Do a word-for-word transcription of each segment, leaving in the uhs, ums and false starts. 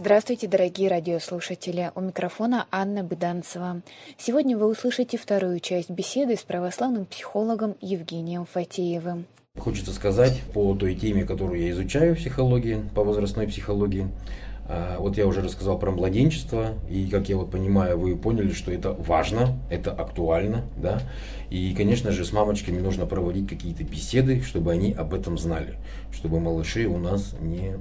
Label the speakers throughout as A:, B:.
A: Здравствуйте, дорогие радиослушатели! У микрофона Анна Быданцева. Сегодня вы услышите вторую часть беседы с православным психологом Евгением Фатеевым.
B: Хочется сказать по той теме, которую я изучаю в психологии, по возрастной психологии. Вот я уже рассказал про младенчество, и, как я вот понимаю, вы поняли, что это важно, это актуально, да. И, конечно же, с мамочками нужно проводить какие-то беседы, чтобы они об этом знали, чтобы малыши у нас не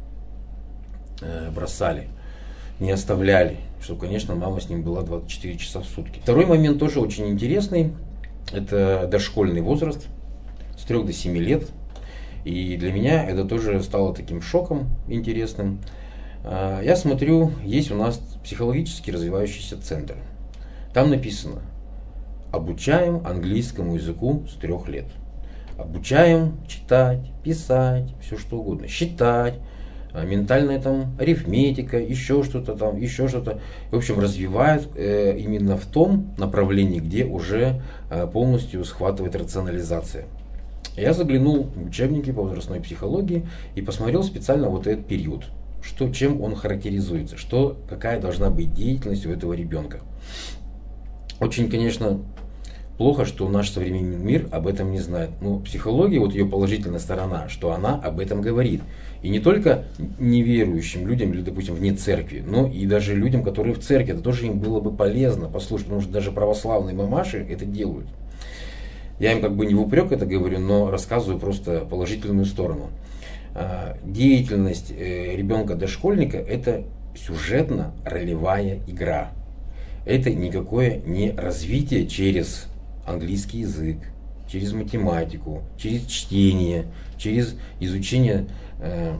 B: бросали, не оставляли, чтобы, конечно, мама с ним была двадцать четыре часа в сутки. Второй момент тоже очень интересный, это дошкольный возраст, с трёх до семи лет. И для меня это тоже стало таким шоком интересным. Я смотрю, есть у нас психологически развивающийся центр. Там написано: обучаем английскому языку с трех лет. Обучаем читать, писать, все что угодно, считать, ментальная там арифметика, еще что-то там, еще что-то. В общем, развивают э, именно в том направлении, где уже э, полностью схватывает рационализация. Я заглянул в учебники по возрастной психологии и посмотрел специально вот этот период, что, чем он характеризуется, что, какая должна быть деятельность у этого ребенка. Очень, конечно, плохо, что наш современный мир об этом не знает. Но психология, вот ее положительная сторона, что она об этом говорит. И не только неверующим людям или, допустим, вне церкви, но и даже людям, которые в церкви. Это тоже им было бы полезно послушать, потому что даже православные мамаши это делают. Я им как бы не в упрек это говорю, но рассказываю просто положительную сторону. Деятельность ребенка-дошкольника – это сюжетно-ролевая игра. Это никакое не развитие через английский язык, через математику, через чтение, через изучение э,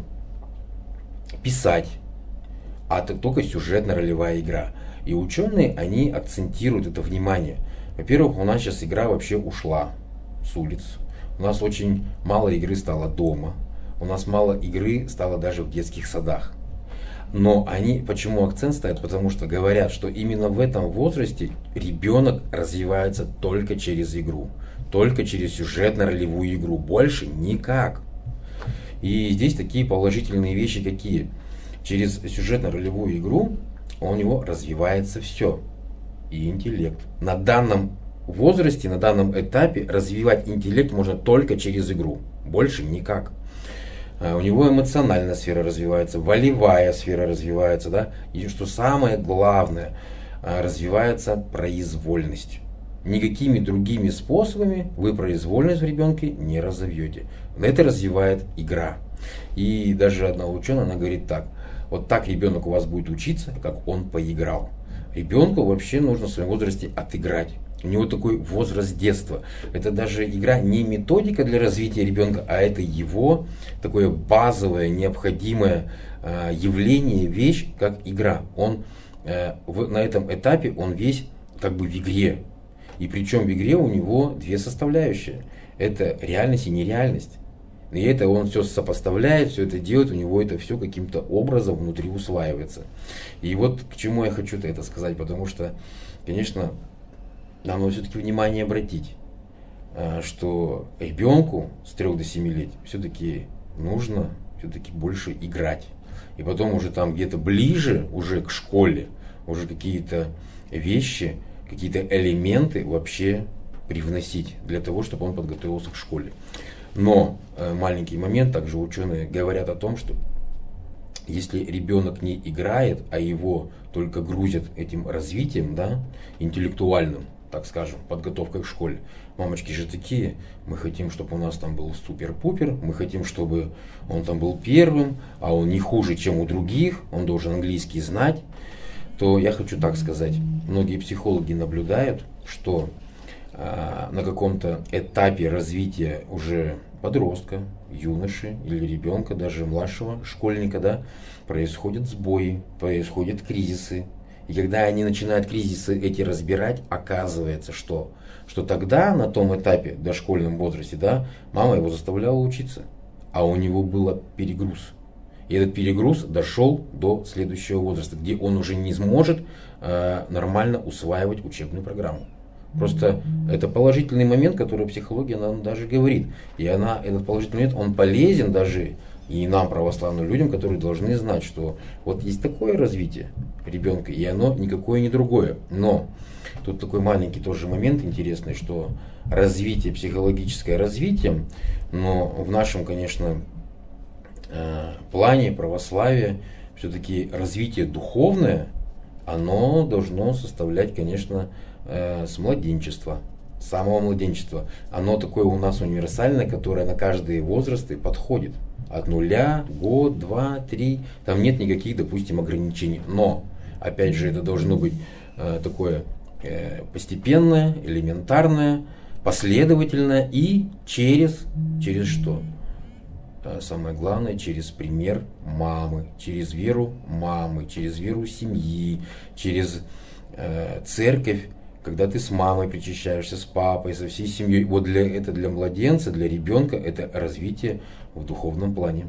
B: писать, а это только сюжетно-ролевая игра. И ученые, они акцентируют это внимание. Во-первых, у нас сейчас игра вообще ушла с улиц. У нас очень мало игры стало дома. У нас мало игры стало даже в детских садах. Но они, почему акцент ставят? Потому что говорят, что именно в этом возрасте ребенок развивается только через игру. Только через сюжетно-ролевую игру. Больше никак. И здесь такие положительные вещи какие? Через сюжетно-ролевую игру у него развивается все. И интеллект. На данном возрасте, на данном этапе развивать интеллект можно только через игру. Больше никак. У него эмоциональная сфера развивается, волевая сфера развивается, да, и что самое главное, развивается произвольность. Никакими другими способами вы произвольность в ребенке не разовьете. Это развивает игра. И даже одна ученая, она говорит так: вот так ребенок у вас будет учиться, как он поиграл. Ребенку вообще нужно в своем возрасте отыграть. У него такой возраст детства. Это даже игра не методика для развития ребенка, а это его такое базовое, необходимое э, явление, вещь, как игра. Он э, в, на этом этапе он весь как бы в игре. И причем в игре у него две составляющие. Это реальность и нереальность. И это он все сопоставляет, все это делает, у него это все каким-то образом внутри усваивается. И вот к чему я хочу-то это сказать, потому что, конечно, нам нужно все-таки внимание обратить, что ребенку с трёх до семи лет все-таки нужно все-таки больше играть. И потом уже там где-то ближе, уже к школе, уже какие-то вещи, какие-то элементы вообще привносить для того, чтобы он подготовился к школе. Но маленький момент, также ученые говорят о том, что если ребенок не играет, а его только грузят этим развитием, да, интеллектуальным, так скажем, подготовкой к школе. Мамочки же такие: мы хотим, чтобы у нас там был супер-пупер, мы хотим, чтобы он там был первым, а он не хуже, чем у других, он должен английский знать. То я хочу так сказать, многие психологи наблюдают, что э, на каком-то этапе развития уже подростка, юноши или ребенка, даже младшего школьника, да, происходят сбои, происходят кризисы. И когда они начинают кризисы эти разбирать, оказывается, что, что тогда на том этапе, в дошкольном возрасте, да, мама его заставляла учиться, а у него был перегруз. И этот перегруз дошел до следующего возраста, где он уже не сможет э, нормально усваивать учебную программу. Просто это положительный момент, который психология нам даже говорит. И она, этот положительный момент, он полезен даже И нам, православным людям, которые должны знать, что вот есть такое развитие ребенка, и оно никакое не другое. Но тут такой маленький тоже момент интересный, что развитие, психологическое развитие, но в нашем, конечно, плане православия все-таки развитие духовное, оно должно составлять, конечно, с младенчества, с самого младенчества. Оно такое у нас универсальное, которое на каждые возрасты подходит. От нуля, год, два, три, там нет никаких, допустим, ограничений. Но, опять же, это должно быть э, такое э, постепенное, элементарное, последовательное и через, через что? Э, самое главное, через пример мамы, через веру мамы, через веру семьи, через э, церковь. Когда ты с мамой причащаешься, с папой, со всей семьей, вот для, это для младенца, для ребенка, это развитие в духовном плане.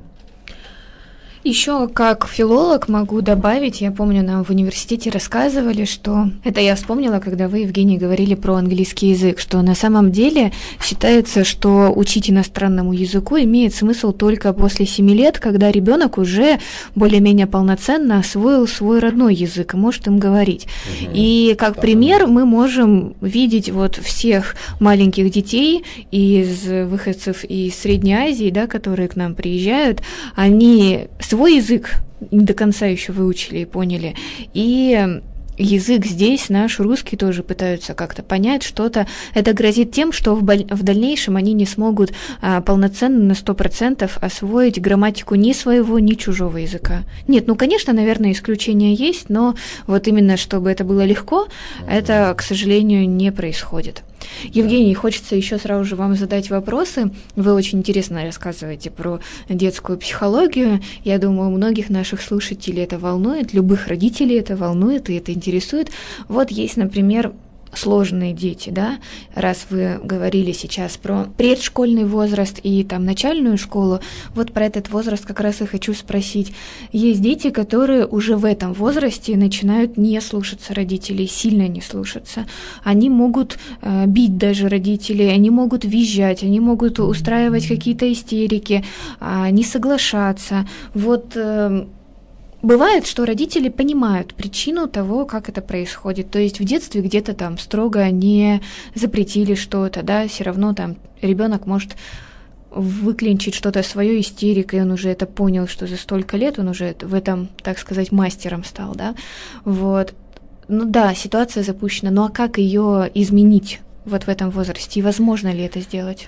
A: Еще как филолог могу добавить, я помню, нам в университете рассказывали, что... Это я вспомнила, когда вы, Евгений, говорили про английский язык, что на самом деле считается, что учить иностранному языку имеет смысл только после семи лет, когда ребенок уже более-менее полноценно освоил свой родной язык и может им говорить. Угу. И как да, пример мы можем видеть вот всех маленьких детей из выходцев из Средней Азии, да, которые к нам приезжают, они... свой язык не до конца еще выучили и поняли, и язык здесь, наш русский, тоже пытаются как-то понять что-то. Это грозит тем, что в, боль... в дальнейшем они не смогут а, полноценно на сто процентов освоить грамматику ни своего, ни чужого языка. Нет, ну, конечно, наверное, исключения есть, но вот именно чтобы это было легко, это, к сожалению, не происходит. Евгений, хочется еще сразу же вам задать вопросы. Вы очень интересно рассказываете про детскую психологию. Я думаю, многих наших слушателей это волнует, любых родителей это волнует и это интересует. Вот есть, например, сложные дети, да, раз вы говорили сейчас про предшкольный возраст и там начальную школу, вот про этот возраст как раз и хочу спросить. Есть дети, которые уже в этом возрасте начинают не слушаться родителей, сильно не слушаться. Они могут э, бить даже родителей, они могут визжать, они могут устраивать какие-то истерики, э, не соглашаться. Вот... Э, Бывает, что родители понимают причину того, как это происходит. То есть в детстве где-то там строго не запретили что-то, да, все равно там ребенок может выклинчить что-то свое истерикой, он уже это понял, что за столько лет он уже в этом, так сказать, мастером стал, да. Вот. Ну да, ситуация запущена, ну а как ее изменить вот в этом возрасте? И возможно ли это сделать?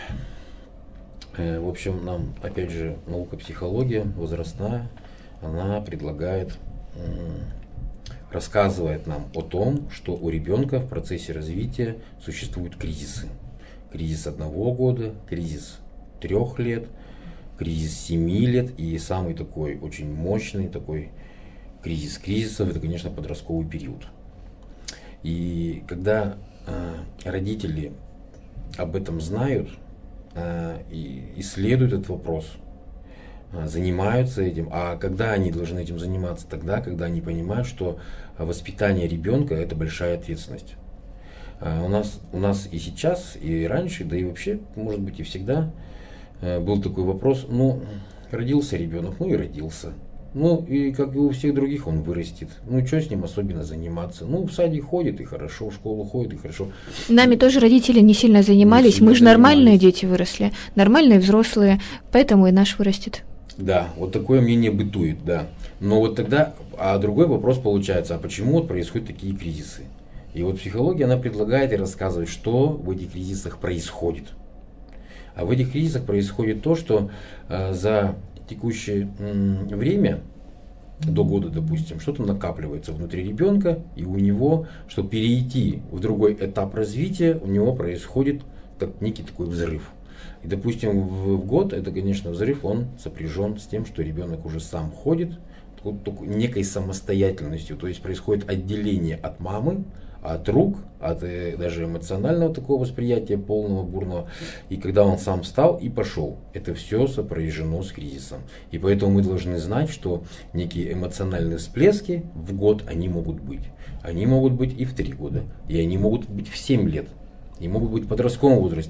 B: В общем, нам, опять же, наука психология возрастная, она предлагает, рассказывает нам о том, что у ребенка в процессе развития существуют кризисы. Кризис одного года, кризис трех лет, кризис семи лет и самый такой очень мощный такой кризис кризисов, это, конечно, подростковый период. И когда э, родители об этом знают э, и исследуют этот вопрос, занимаются этим, а когда они должны этим заниматься? Тогда, когда они понимают, что воспитание ребенка – это большая ответственность. У нас, у нас и сейчас, и раньше, да и вообще, может быть, и всегда был такой вопрос, ну, родился ребенок, ну и родился. Ну, и как и у всех других он вырастет. Ну, что с ним особенно заниматься? Ну, в садик ходит и хорошо, в школу ходит и хорошо.
A: Нами тоже родители не сильно занимались. Не сильно Мы же занимались. Нормальные дети выросли, нормальные взрослые, поэтому и наш вырастет.
B: Да, вот такое мнение бытует, да. Но вот тогда, а другой вопрос получается, а почему вот происходят такие кризисы? И вот психология, она предлагает и рассказывает, что в этих кризисах происходит. А в этих кризисах происходит то, что э, за текущее м, время, до года, допустим, что-то накапливается внутри ребенка, и у него, чтобы перейти в другой этап развития, у него происходит как некий такой взрыв. И, допустим, в, в год, это, конечно, взрыв, он сопряжен с тем, что ребенок уже сам ходит, такой, некой самостоятельностью, то есть происходит отделение от мамы, от рук, от э, даже эмоционального такого восприятия, полного, бурного. И когда он сам встал и пошел, это все сопряжено с кризисом. И поэтому мы должны знать, что некие эмоциональные всплески в год, они могут быть. Они могут быть и в три года, и они могут быть в семь лет. И могут быть в подростковом возрасте.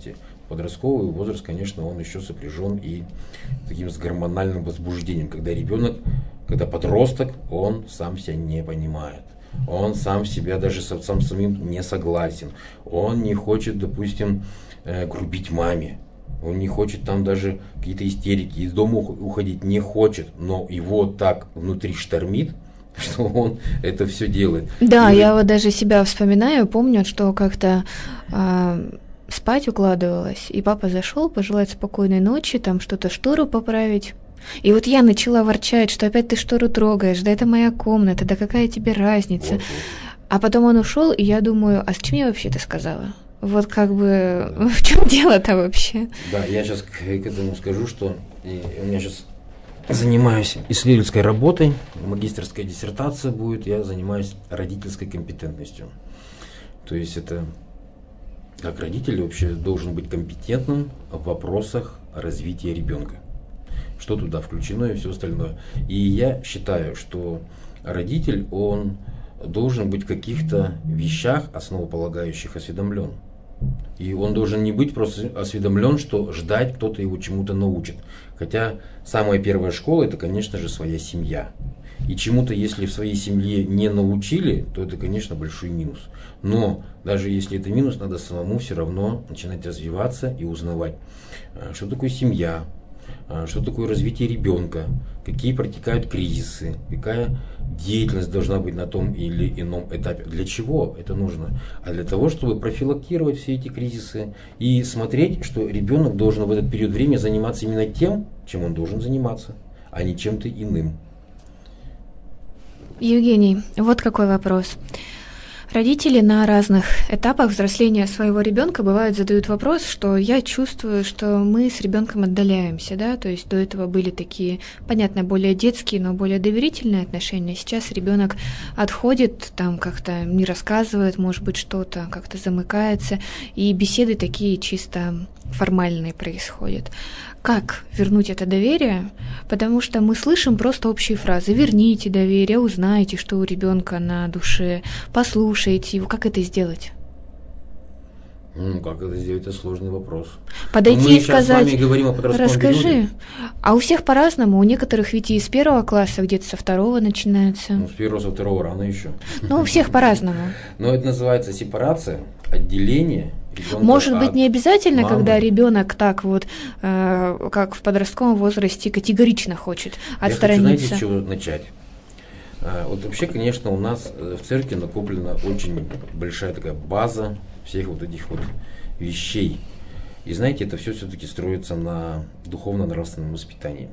B: Подростковый возраст, конечно, он еще сопряжен и таким с гормональным возбуждением, когда ребенок, когда подросток, он сам себя не понимает. Он сам себя даже сам самим не согласен. Он не хочет, допустим, грубить маме. Он не хочет там даже какие-то истерики, из дома уходить не хочет, но его так внутри штормит, что он это все делает.
A: Да,
B: и...
A: я вот даже себя вспоминаю, помню, что как-то э, спать укладывалась, и папа зашел пожелать спокойной ночи, там что-то штору поправить. И вот я начала ворчать, что опять ты штору трогаешь, да это моя комната, да какая тебе разница. Вот, вот. А потом он ушел, и я думаю, а зачем я вообще это сказала? Вот как бы, да. В чем дело-то вообще?
B: Да, я сейчас к, к этому скажу, что у меня сейчас занимаюсь исследовательской работой, магистерская диссертация будет, я занимаюсь родительской компетентностью. То есть это как родитель вообще должен быть компетентным в вопросах развития ребенка. Что туда включено и все остальное. И я считаю, что родитель, он должен быть в каких-то вещах основополагающих осведомлен. И он должен не быть просто осведомлен, что ждать кто-то его чему-то научит. Хотя самая первая школа это, конечно же, своя семья. И чему-то, если в своей семье не научили, то это, конечно, большой минус. Но даже если это минус, надо самому все равно начинать развиваться и узнавать, что такое семья, что такое развитие ребенка, какие протекают кризисы, какая деятельность должна быть на том или ином этапе. Для чего это нужно? А для того, чтобы профилактировать все эти кризисы и смотреть, что ребенок должен в этот период времени заниматься именно тем, чем он должен заниматься, а не чем-то иным.
A: Евгений, вот какой вопрос. Родители на разных этапах взросления своего ребенка бывают задают вопрос, что я чувствую, что мы с ребенком отдаляемся, да, то есть до этого были такие, понятно, более детские, но более доверительные отношения. Сейчас ребенок отходит, там как-то не рассказывает, может быть, что-то как-то замыкается, и беседы такие чисто формальные происходят. Как вернуть это доверие? Потому что мы слышим просто общие фразы. Верните доверие, узнайте, что у ребенка на душе, послушайте его. Как это сделать?
B: Ну, как это сделать, это сложный вопрос.
A: Подойти
B: мы
A: и сказать,
B: с вами говорим о
A: расскажи.
B: Периоде.
A: А у всех по-разному. У некоторых ведь и с первого класса, где-то со второго начинается.
B: Ну, с первого, со второго рано еще.
A: Ну, у всех по-разному.
B: Но это называется сепарация, отделение.
A: Может быть, не обязательно, мамы. Когда ребенок так вот, э, как в подростковом возрасте, категорично хочет отстраниться.
B: Я хочу, знаете, с чего начать? А, вот вообще, конечно, у нас в церкви накоплена очень большая такая база всех вот этих вот вещей. И знаете, это все все-таки строится на духовно-нравственном воспитании.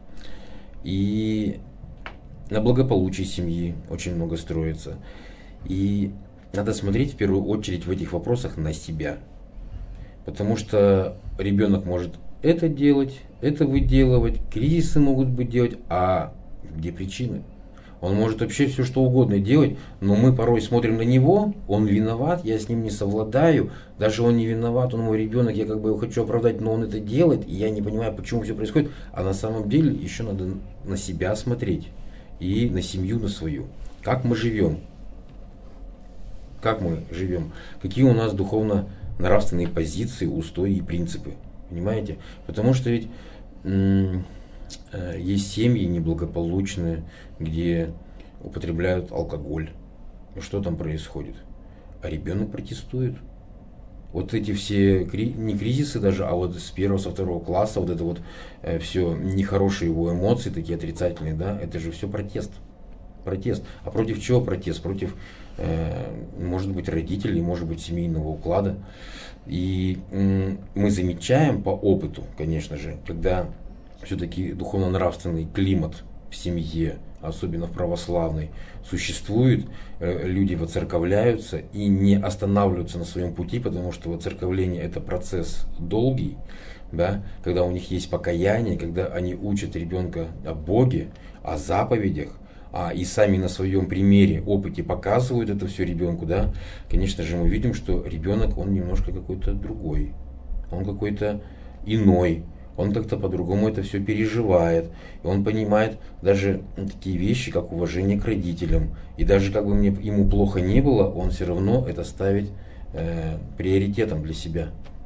B: И на благополучии семьи очень много строится. И надо смотреть в первую очередь в этих вопросах на себя. Потому что ребенок может это делать, это выделывать, кризисы могут быть делать, а где причины? Он может вообще все что угодно делать, но мы порой смотрим на него, он виноват, я с ним не совладаю, даже он не виноват, он мой ребенок, я как бы его хочу оправдать, но он это делает, и я не понимаю, почему все происходит. А на самом деле еще надо на себя смотреть и на семью, на свою. Как мы живем? Как мы живем? Какие у нас духовно-нравственные позиции, устои и принципы? Понимаете? Потому что ведь м- э, есть семьи неблагополучные, где употребляют алкоголь. И что там происходит? А ребенок протестует. Вот эти все, кри- не кризисы даже, а вот с первого, со второго класса, вот это вот э, все нехорошие его эмоции, такие отрицательные, да, это же все протест. Протест. А против чего протест? Против, э, может быть, родителей, может быть, семейного уклада. И э, мы замечаем по опыту, конечно же, когда все-таки духовно-нравственный климат в семье, особенно в православной, существует, э, люди воцерковляются и не останавливаются на своем пути, потому что воцерковление это процесс долгий, да, когда у них есть покаяние, когда они учат ребенка о Боге, о заповедях, а и сами на своем примере, опыте показывают это все ребенку, да, конечно же, мы видим, что ребенок, он немножко какой-то другой, он какой-то иной, он как-то по-другому это все переживает, и он понимает даже такие вещи, как уважение к родителям, и даже как бы мне, ему плохо не было, он все равно это ставит э, приоритетом для себя.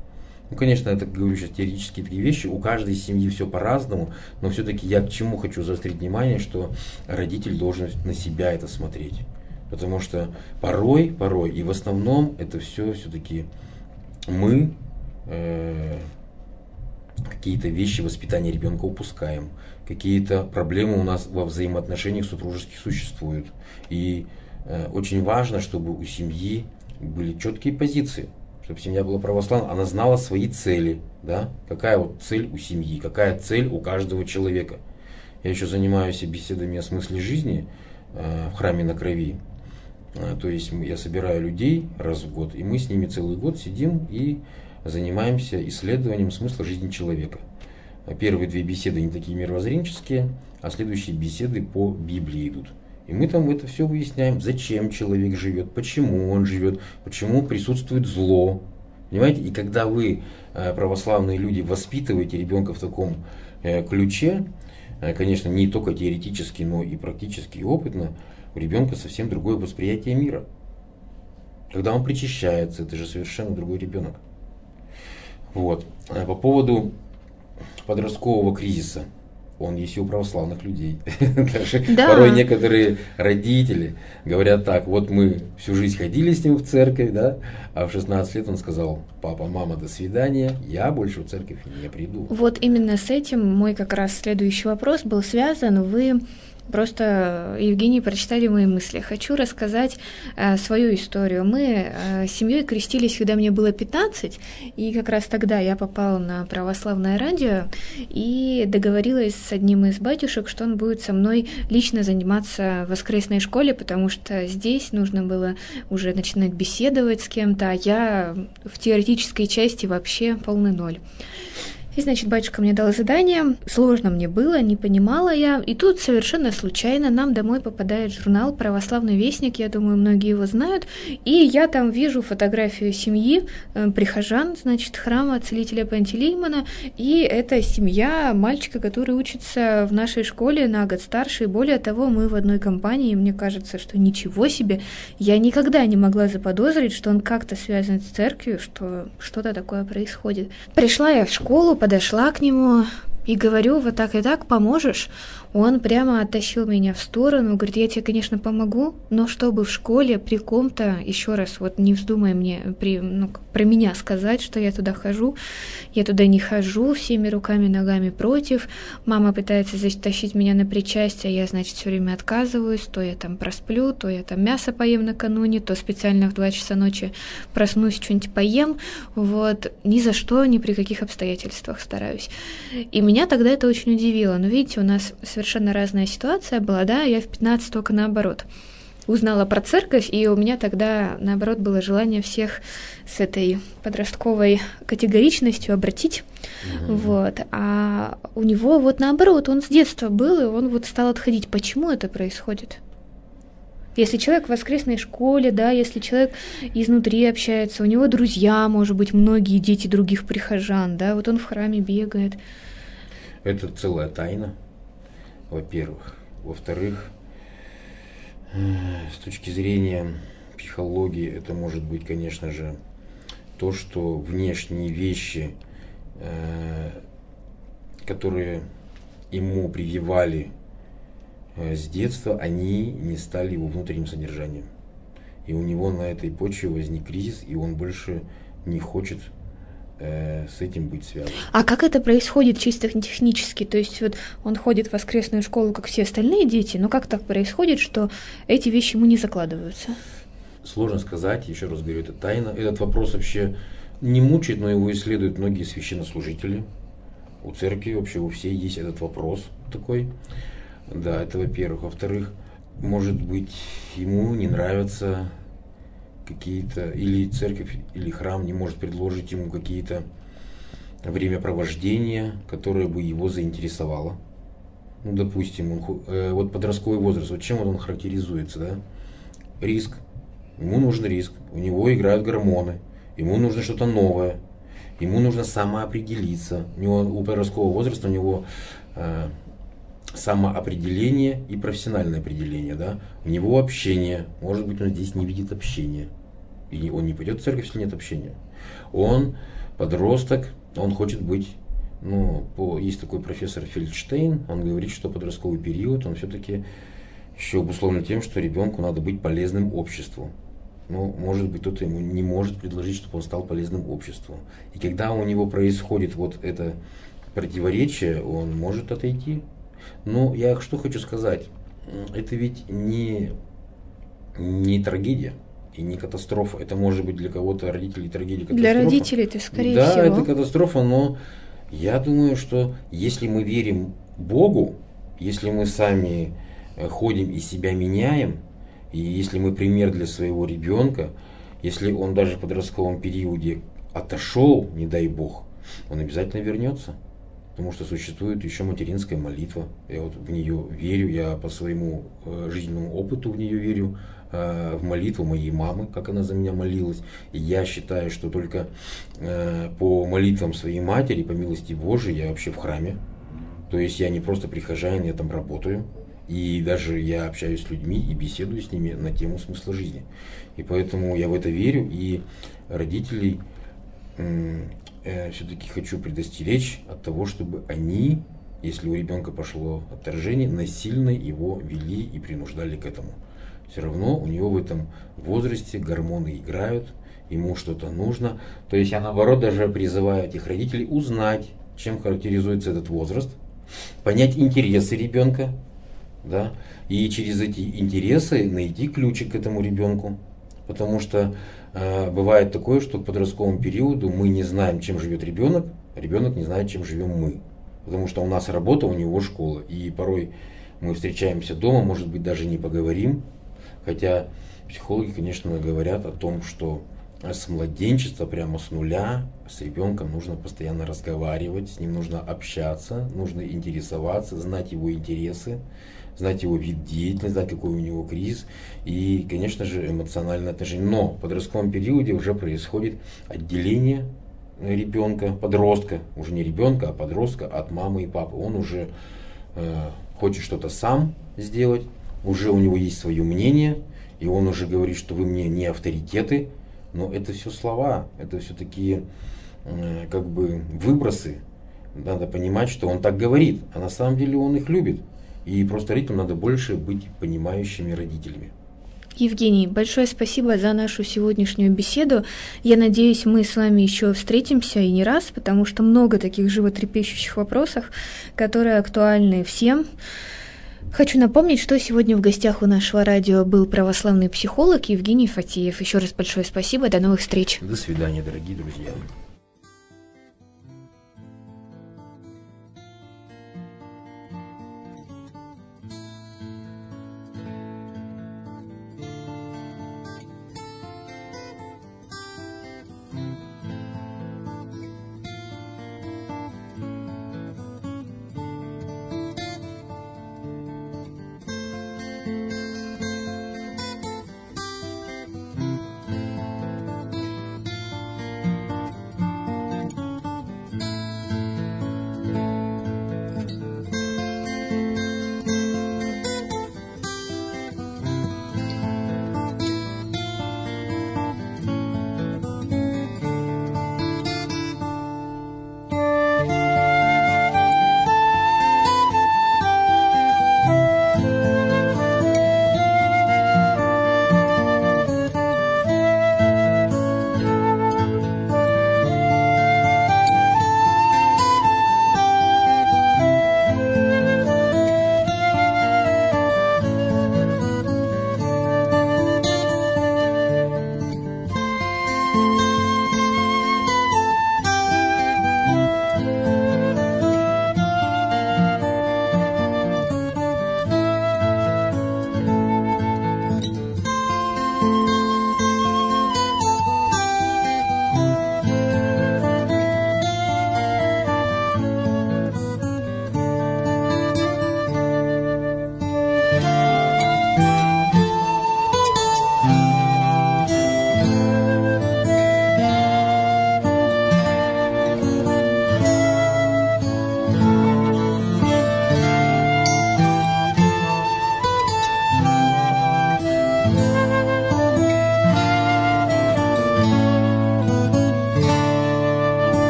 B: Ну, конечно, это, говорю сейчас, теоретические такие вещи, у каждой семьи все по-разному, но все-таки я к чему хочу заострить внимание, что родитель должен на себя это смотреть. Потому что порой, порой, и в основном это все все-таки мы э, какие-то вещи воспитания ребенка упускаем, какие-то проблемы у нас во взаимоотношениях супружеских существуют. И э, очень важно, чтобы у семьи были четкие позиции, чтобы семья была православна, она знала свои цели, да? Какая вот цель у семьи, какая цель у каждого человека. Я еще занимаюсь беседами о смысле жизни э, в храме на Крови. То есть я собираю людей раз в год, и мы с ними целый год сидим и занимаемся исследованием смысла жизни человека. Первые две беседы не такие мировоззренческие, а следующие беседы по Библии идут. И мы там это все выясняем, зачем человек живет, почему он живет, почему присутствует зло. Понимаете? И когда вы, православные люди, воспитываете ребенка в таком ключе, конечно, не только теоретически, но и практически и опытно, у ребенка совсем другое восприятие мира. Когда он причащается, это же совершенно другой ребенок. Вот. По поводу подросткового кризиса. Он есть и у православных людей. Даже да. Порой некоторые родители говорят так: вот мы всю жизнь ходили с ним в церковь, да, а в шестнадцать лет он сказал: папа, мама, до свидания, я больше в церковь не приду.
A: Вот именно с этим мой как раз следующий вопрос был связан. Вы просто, Евгений, прочитали мои мысли. Хочу рассказать э, свою историю. Мы э, с семьей крестились, когда мне было пятнадцать, и как раз тогда я попала на православное радио и договорилась с одним из батюшек, что он будет со мной лично заниматься в воскресной школе, потому что здесь нужно было уже начинать беседовать с кем-то, а я в теоретической части вообще полный ноль. И, значит, батюшка мне дал задание, сложно мне было, не понимала я, и тут совершенно случайно нам домой попадает журнал «Православный вестник», я думаю, многие его знают, и я там вижу фотографию семьи, э, прихожан, значит, храма целителя Пантелеймона, и это семья мальчика, который учится в нашей школе на год старше, и более того, мы в одной компании, и мне кажется, что ничего себе, я никогда не могла заподозрить, что он как-то связан с церковью, что что-то такое происходит. Пришла я в школу, подошла к нему и говорю: вот так и так, поможешь? Он прямо оттащил меня в сторону, говорит: я тебе, конечно, помогу, но чтобы в школе при ком-то, еще раз, вот не вздумай мне при, ну, про меня сказать, что я туда хожу, я туда не хожу, всеми руками, ногами против. Мама пытается затащить меня на причастие, я, значит, все время отказываюсь, то я там просплю, то я там мясо поем накануне, то специально в два часа ночи проснусь, что-нибудь поем, вот, ни за что, ни при каких обстоятельствах стараюсь. И меня тогда это очень удивило, но видите, у нас совершенно Совершенно разная ситуация была, да, я в пятнадцать только наоборот узнала про церковь, и у меня тогда, наоборот, было желание всех с этой подростковой категоричностью обратить, mm-hmm. вот, а у него вот наоборот, он с детства был, и он вот стал отходить. Почему это происходит? Если человек в воскресной школе, да, если человек изнутри общается, у него друзья, может быть, многие дети других прихожан, да, вот он в храме бегает.
B: Это целая тайна. Во-первых. Во-вторых, с точки зрения психологии, это может быть, конечно же, то, что внешние вещи, которые ему прививали с детства, они не стали его внутренним содержанием. И у него на этой почве возник кризис, и он больше не хочет с этим быть связан.
A: А как это происходит чисто технически? То есть вот он ходит в воскресную школу, как все остальные дети, но как так происходит, что эти вещи ему не закладываются?
B: Сложно сказать, еще раз говорю, это тайна. Этот вопрос вообще не мучает, но его исследуют многие священнослужители. У церкви вообще у всей есть этот вопрос такой. Да, это во-первых. Во-вторых, может быть, ему не нравятся какие-то, или церковь, или храм не может предложить ему какие-то времяпровождения, которое бы его заинтересовало. Ну, допустим, он, э, вот подростковый возраст, вот чем он характеризуется, да? Риск. Ему нужен риск, у него играют гормоны, ему нужно что-то новое, ему нужно самоопределиться. У него, у подросткового возраста у него э, самоопределение и профессиональное определение, да? У него общение, может быть, он здесь не видит общения. И он не пойдет в церковь, если нет общения. Он подросток, он хочет быть, ну, по, есть такой профессор Фельдштейн, он говорит, что подростковый период, он все-таки еще обусловлен тем, что ребенку надо быть полезным обществу. Ну, может быть, кто-то ему не может предложить, чтобы он стал полезным обществу. И когда у него происходит вот это противоречие, он может отойти. Но я что хочу сказать, это ведь не, не трагедия и не катастрофа. Это может быть для кого-то родителей трагедия, катастрофа.
A: Для родителей это скорее
B: да,
A: всего.
B: Да, это катастрофа, но я думаю, что если мы верим Богу, если мы сами ходим и себя меняем, и если мы пример для своего ребенка, если он даже в подростковом периоде отошел, не дай Бог, он обязательно вернется. Потому что существует еще материнская молитва. Я вот в нее верю, я по своему э, жизненному опыту в нее верю, э, в молитву моей мамы, как она за меня молилась. И я считаю, что только э, по молитвам своей матери, по милости Божией, я вообще в храме. То есть я не просто прихожанин, я там работаю. И даже я общаюсь с людьми и беседую с ними на тему смысла жизни. И поэтому я в это верю. И родителей э, э, все-таки хочу предостеречь от того, чтобы они, если у ребенка пошло отторжение, насильно его вели и принуждали к этому. Все равно у него в этом возрасте гормоны играют, ему что-то нужно. То есть я наоборот даже призываю этих родителей узнать, чем характеризуется этот возраст, понять интересы ребенка, да, и через эти интересы найти ключик к этому ребенку. Потому что э, бывает такое, что к подростковому периоду мы не знаем, чем живет ребенок, а ребенок не знает, чем живем мы. Потому что у нас работа, у него школа. И порой мы встречаемся дома, может быть, даже не поговорим. Хотя психологи, конечно, говорят о том, что с младенчества, прямо с нуля, с ребенком нужно постоянно разговаривать, с ним нужно общаться, нужно интересоваться, знать его интересы, знать его вид деятельности, знать, какой у него кризис и, конечно же, эмоциональное отношение. Но в подростковом периоде уже происходит отделение ребенка, подростка, уже не ребенка, а подростка от мамы и папы. Он уже э, хочет что-то сам сделать, уже у него есть свое мнение, и он уже говорит, что вы мне не авторитеты. Но это все слова, это все такие э, как бы выбросы. Надо понимать, что он так говорит, а на самом деле он их любит. И просто родителям надо больше быть понимающими родителями.
A: Евгений, большое спасибо за нашу сегодняшнюю беседу. Я надеюсь, мы с вами еще встретимся и не раз, потому что много таких животрепещущих вопросов, которые актуальны всем. Хочу напомнить, что сегодня в гостях у нашего радио был православный психолог Евгений Фатеев. Еще раз большое спасибо, до новых встреч.
B: До свидания, дорогие друзья.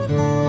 B: Thank you.